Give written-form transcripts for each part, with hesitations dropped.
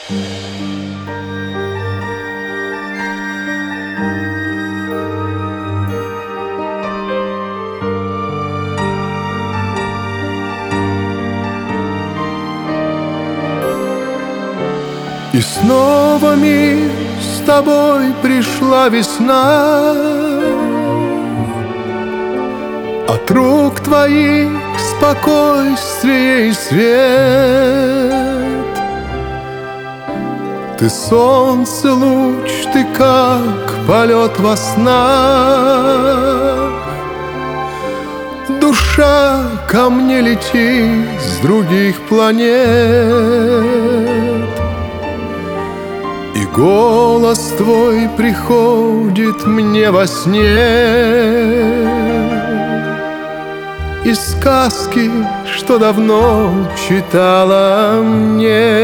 И снова мир с тобой пришла весна. От рук твоих спокойствие и свет. Ты солнце луч, ты как полет во снах. Душа ко мне летит с других планет. И голос твой приходит мне во сне. И сказки, что давно читала мне.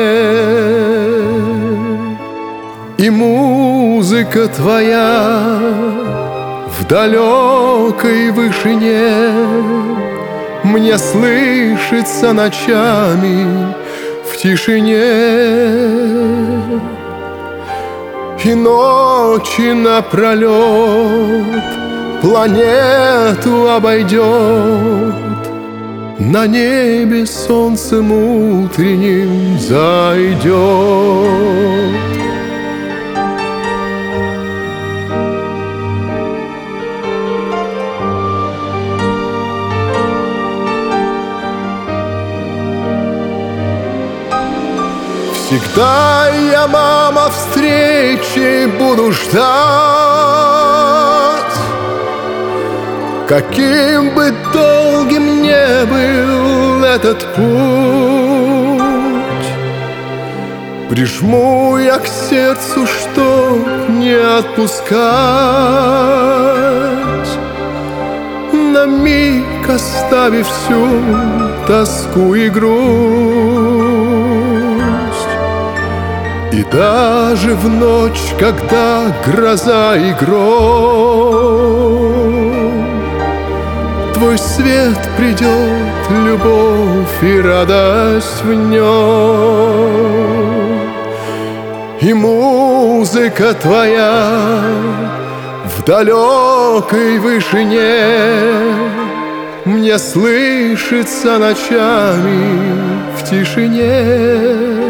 И музыка твоя в далекой вышине мне слышится ночами в тишине. И ночи напролет планету обойдет, на небе солнцем утренним зайдет. Всегда я, мама, встречи буду ждать. Каким бы долгим не был этот путь, прижму я к сердцу, чтоб не отпускать, на миг оставив всю тоску и грусть. И даже в ночь, когда гроза и гром, твой свет придет, любовь и радость в нем. И музыка твоя в далекой вышине мне слышится ночами в тишине.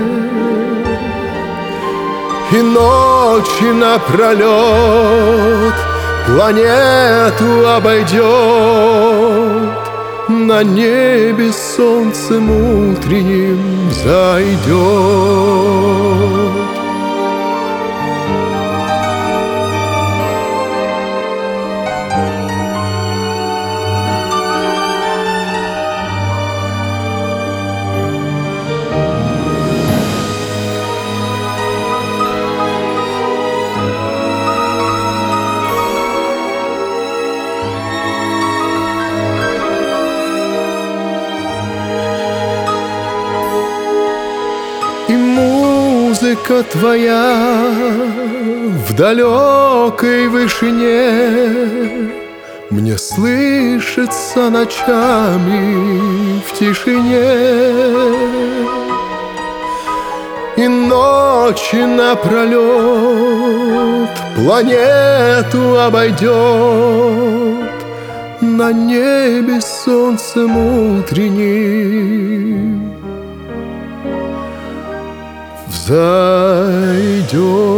И ночи напролет планету обойдет, на небе солнцем утренним зайдет. И музыка твоя в далекой вышине мне слышится ночами в тишине. И ночи напролет планету обойдет, на небе солнцем утренним взойдет.